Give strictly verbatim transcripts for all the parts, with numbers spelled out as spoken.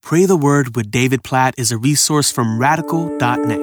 Pray the Word with David Platt is a resource from radical dot net.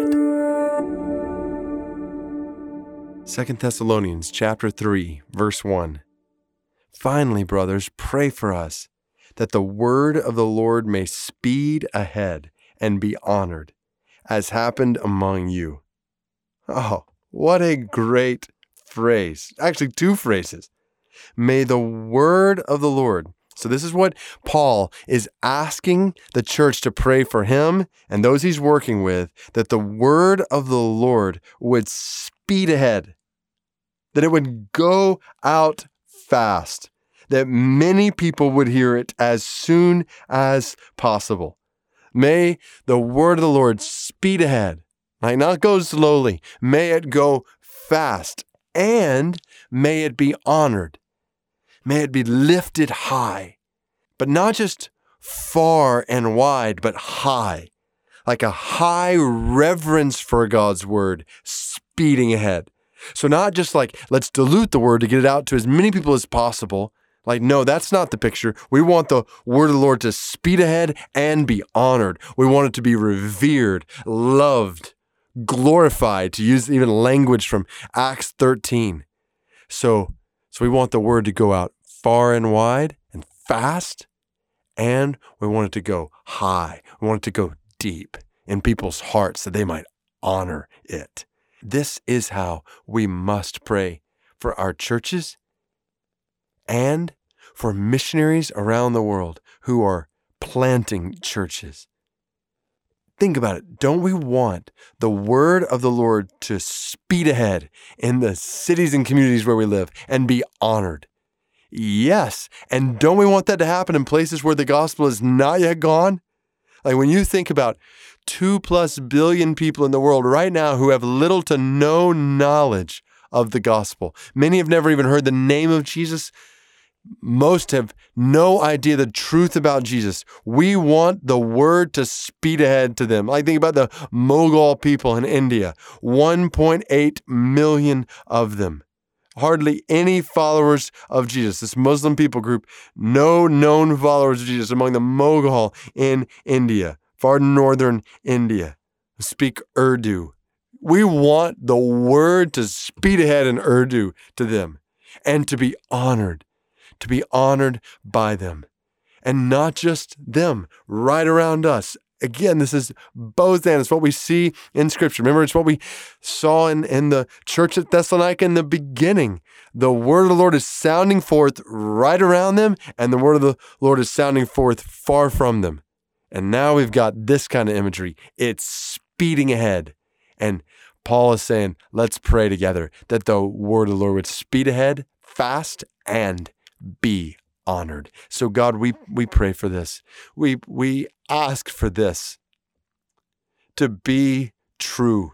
Second Thessalonians chapter three, verse one. Finally, brothers, pray for us, that the word of the Lord may speed ahead and be honored, as happened among you. Oh, what a great phrase. Actually, two phrases. May the word of the Lord. So this is what Paul is asking the church to pray for him and those he's working with, that the word of the Lord would speed ahead, that it would go out fast, that many people would hear it as soon as possible. May the word of the Lord speed ahead, like not go slowly. May it go fast, and may it be honored. May it be lifted high, but not just far and wide, but high, like a high reverence for God's word speeding ahead. So not just like, let's dilute the word to get it out to as many people as possible. Like, no, that's not the picture. We want the word of the Lord to speed ahead and be honored. We want it to be revered, loved, glorified, to use even language from Acts thirteen. So, so we want the word to go out far and wide and fast, and we want it to go high. We want it to go deep in people's hearts that they might honor it. This is how we must pray for our churches and for missionaries around the world who are planting churches. Think about it. Don't we want the word of the Lord to speed ahead in the cities and communities where we live and be honored? Yes. And don't we want that to happen in places where the gospel is not yet gone? Like when you think about two plus billion people in the world right now who have little to no knowledge of the gospel. Many have never even heard the name of Jesus. Most have no idea the truth about Jesus. We want the word to speed ahead to them. I think about the Mughal people in India, one point eight million of them. Hardly any followers of Jesus. This Muslim people group, no known followers of Jesus among the Mughal in India, far northern India, speak Urdu. We want the word to speed ahead in Urdu to them and to be honored. To be honored by them. And not just them, right around us. Again, this is both ends. It's what we see in Scripture. Remember, it's what we saw in, in the church at Thessalonica in the beginning. The word of the Lord is sounding forth right around them, and the word of the Lord is sounding forth far from them. And now we've got this kind of imagery. It's speeding ahead. And Paul is saying, let's pray together that the word of the Lord would speed ahead fast and be honored. So God, we we pray for this. We we ask for this to be true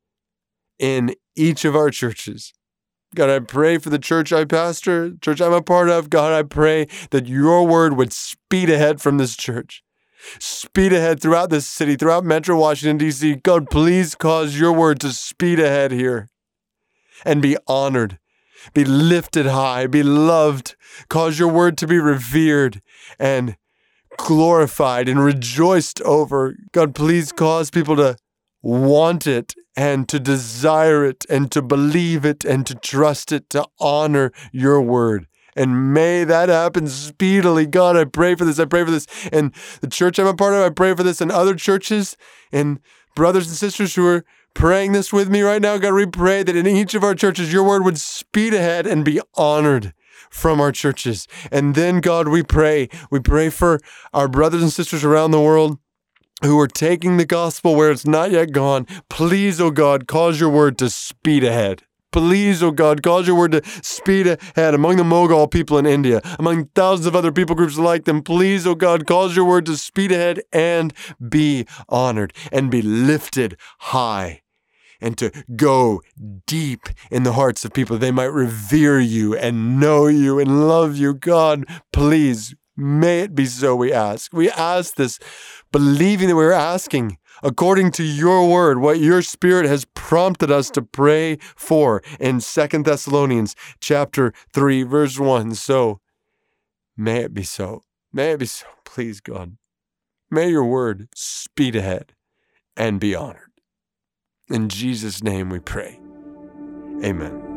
in each of our churches. God, I pray for the church I pastor, church I'm a part of. God, I pray that your word would speed ahead from this church. Speed ahead throughout this city, throughout Metro Washington, D C. God, please cause your word to speed ahead here and be honored. Be lifted high, be loved, cause your word to be revered and glorified and rejoiced over. God, please cause people to want it and to desire it and to believe it and to trust it, to honor your word. And may that happen speedily. God, I pray for this. I pray for this. And the church I'm a part of, I pray for this. And other churches and brothers and sisters who are praying this with me right now, God, we pray that in each of our churches, your word would speed ahead and be honored from our churches. And then, God, we pray, we pray for our brothers and sisters around the world who are taking the gospel where it's not yet gone. Please, oh God, cause your word to speed ahead. Please, oh God, cause your word to speed ahead among the Mughal people in India, among thousands of other people groups like them. Please, oh God, cause your word to speed ahead and be honored and be lifted high and to go deep in the hearts of people. They might revere you and know you and love you. God, please, may it be so, we ask. We ask this believing that we're asking according to your word, what your Spirit has prompted us to pray for in Second Thessalonians chapter three, verse one. So may it be so. May it be so. Please, God. May your word speed ahead and be honored. In Jesus' name we pray. Amen.